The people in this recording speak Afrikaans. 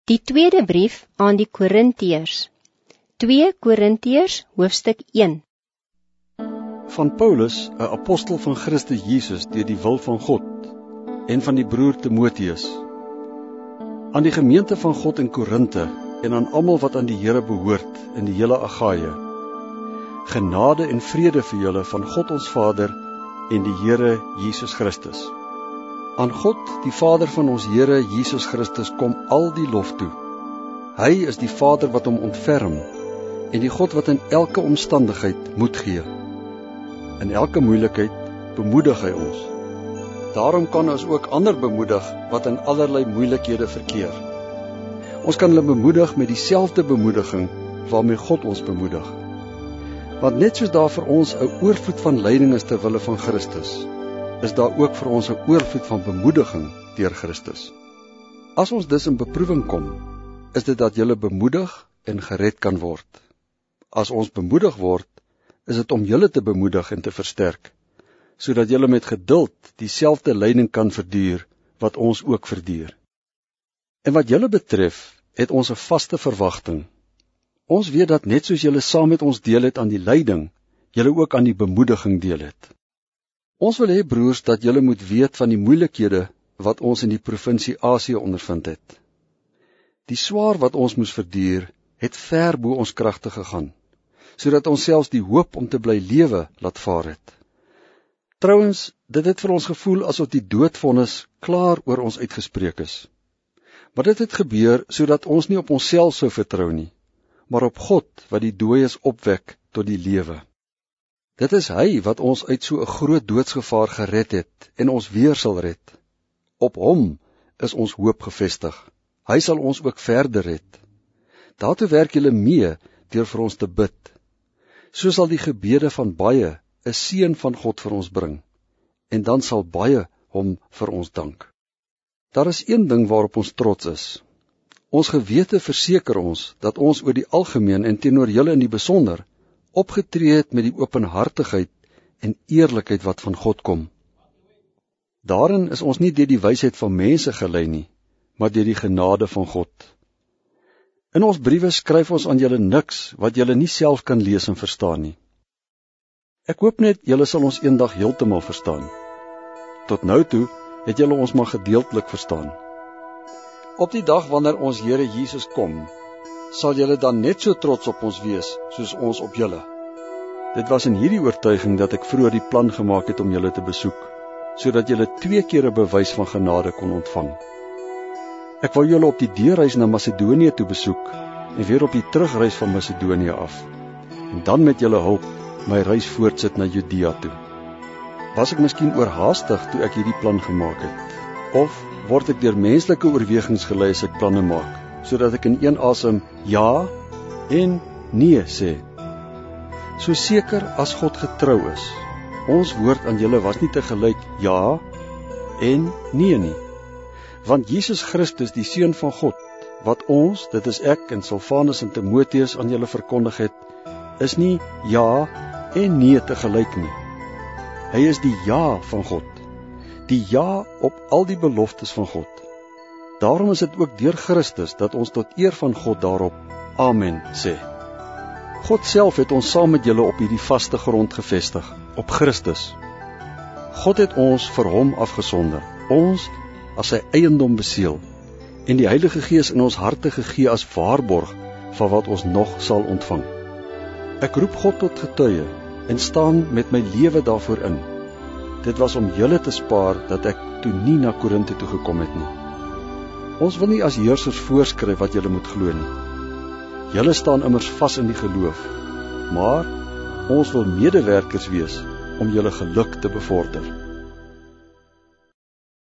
Die tweede brief aan die Korintiërs. 2 Korintiërs hoofstuk 1. Van Paulus, 'n apostel van Christus Jesus deur die wil van God, en van die broer Timoteus, aan die gemeente van God in Korinte en aan almal wat aan die Here behoort in die hele Agaïe. Genade en vrede vir julle van God ons Vader en die Here Jesus Christus. Aan God, die Vader van ons Here Jesus Christus, kom al die lof toe. Hy is die Vader wat hom ontferm en die God wat in elke omstandigheid moed gee. In elke moeilikheid bemoedig hy ons. Daarom kan ons ook ander bemoedig wat in allerlei moeilikhede verkeer. Ons kan hulle bemoedig met dieselfde bemoediging waarmee God ons bemoedig. Want net soos daar vir ons 'n oorvloed van lyding is ter wille van Christus, is daar ook vir ons 'n oorvloed van bemoediging deur Christus. As ons dus in beproewing kom, is dit dat julle bemoedig en gered kan word. As ons bemoedig word, is dit om julle te bemoedig en te versterk, sodat julle met geduld dieselfde lyding kan verduur wat ons ook verduur. En wat julle betref, het ons 'n vaste verwagting. Ons weet dat net soos julle saam met ons deel het aan die lyding, julle ook aan die bemoediging deel het. Ons wil hê, broers, dat julle moet weet van die moeilikhede wat ons in die provinsie Asië ondervind het. Die swaar wat ons moes verduur, het ver bo ons kragte gegaan, sodat ons selfs die hoop om te bly lewe laat vaar het. Trouwens, dit het vir ons gevoel asof die doodvonnis klaar oor ons uitgespreek is. Maar dit het gebeur sodat ons nie op onsself sou vertrou nie, maar op God wat die dooies opwek tot die lewe. Dit is hy wat ons uit so 'n groot doodsgevaar gered het en ons weer sal red. Op hom is ons hoop gevestig. Hy sal ons ook verder red. Daartoe werk julle mee deur vir ons te bid. So sal die gebede van baie 'n seën van God vir ons bring, en dan sal baie hom vir ons dank. Daar is een ding waarop ons trots is. Ons gewete verseker ons dat ons oor die algemeen en teenoor julle in die besonder opgetree het met die openhartigheid en eerlikheid wat van God kom. Daarin is ons nie deur die wysheid van mense gelei nie, maar deur die genade van God. In ons briewe skryf ons aan julle niks wat julle nie self kan lees en verstaan nie. Ek hoop net julle sal ons eendag heeltemal verstaan. Tot nou toe het julle ons maar gedeeltelik verstaan. Op die dag wanneer ons Here Jesus kom, sal julle dan net so trots op ons wees soos ons op julle. Dit was in hierdie oortuiging dat ek vroeër die plan gemaak het om julle te besoek, sodat julle 2 keer 'n bewys van genade kon ontvang. Ek wou julle op die deurreis na Macedonië toe besoek en weer op die terugreis van Macedonië af, en dan met julle hulp my reis voortsit na Judea toe. Was ek miskien oorhaastig toe ek hierdie plan gemaak het? Of word ek deur menslike oorwegings gelei as ek planne maak, sodat ek in een asem ja en nee sê? So seker as God getrou is, ons woord aan julle was nie te gelyk ja en nee nie. Want Jesus Christus, die Seun van God, wat ons, dit is ek en Silvanus en Timoteus aan julle verkondig het, is nie ja en nee te gelyk nie. Hy is die ja van God, die ja op al die beloftes van God. Daarom is dit ook deur Christus dat ons tot eer van God daarop Amen sê. God self het ons saam met julle op hierdie vaste grond gevestig, op Christus. God het ons vir hom afgesonder, ons as sy eiendom beseël, en die Heilige Gees in ons harte gegee as waarborg van wat ons nog sal ontvang. Ek roep God tot getuie en staan met my lewe daarvoor in. Dit was om julle te spaar dat ek toe nie na Korinte toe gekom het nie. Ons wil nie as heersers voorskryf wat julle moet glo nie. Julle staan immers vas in die geloof, maar ons wil medewerkers wees om julle geluk te bevorder.